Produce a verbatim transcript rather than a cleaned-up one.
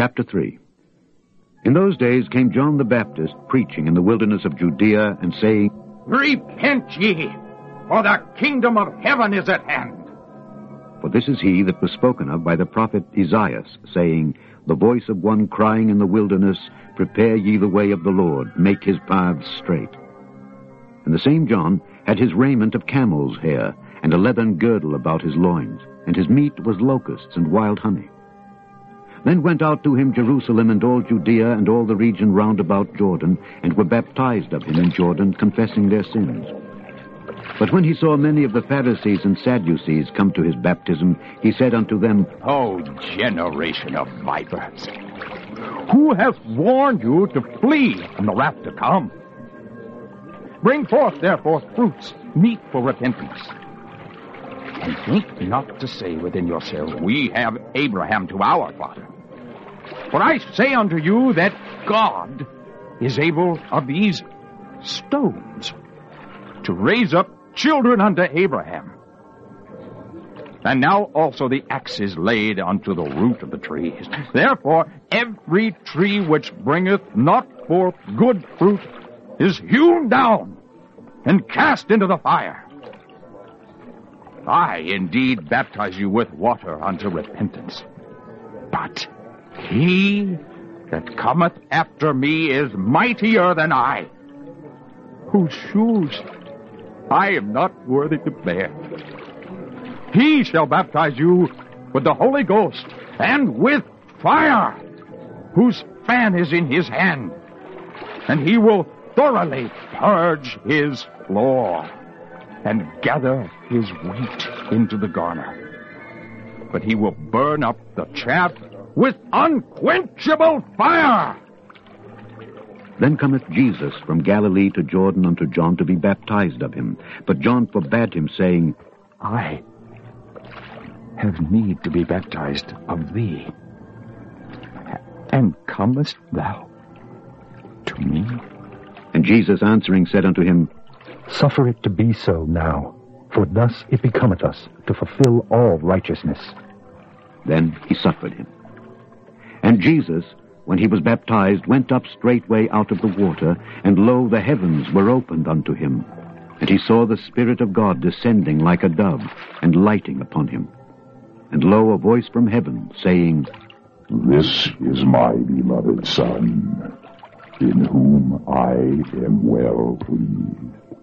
Chapter three. In those days came John the Baptist, preaching in the wilderness of Judea, and saying, Repent ye, for the kingdom of heaven is at hand. For this is he that was spoken of by the prophet Isaiah, saying, The voice of one crying in the wilderness, Prepare ye the way of the Lord, make his paths straight. And the same John had his raiment of camel's hair, and a leathern girdle about his loins, and his meat was locusts and wild honey. Then went out to him Jerusalem and all Judea and all the region round about Jordan, and were baptized of him in Jordan, confessing their sins. But when he saw many of the Pharisees and Sadducees come to his baptism, he said unto them, O generation of vipers, who hath warned you to flee from the wrath to come? Bring forth therefore fruits meet for repentance. And think not to say within yourselves, We have Abraham to our father. For I say unto you that God is able of these stones to raise up children unto Abraham. And now also the axe is laid unto the root of the trees. Therefore every tree which bringeth not forth good fruit is hewn down and cast into the fire. I indeed baptize you with water unto repentance. But he that cometh after me is mightier than I, whose shoes I am not worthy to bear. He shall baptize you with the Holy Ghost and with fire, whose fan is in his hand, and he will thoroughly purge his floor and gather his wheat into the garner. But he will burn up the chaff with unquenchable fire. Then cometh Jesus from Galilee to Jordan unto John to be baptized of him. But John forbade him, saying, I have need to be baptized of thee, and comest thou to me? And Jesus answering said unto him, Suffer it to be so now, for thus it becometh us to fulfill all righteousness. Then he suffered him. And Jesus, when he was baptized, went up straightway out of the water, and lo, the heavens were opened unto him. And he saw the Spirit of God descending like a dove, and lighting upon him. And lo, a voice from heaven, saying, This is my beloved Son, in whom I am well pleased.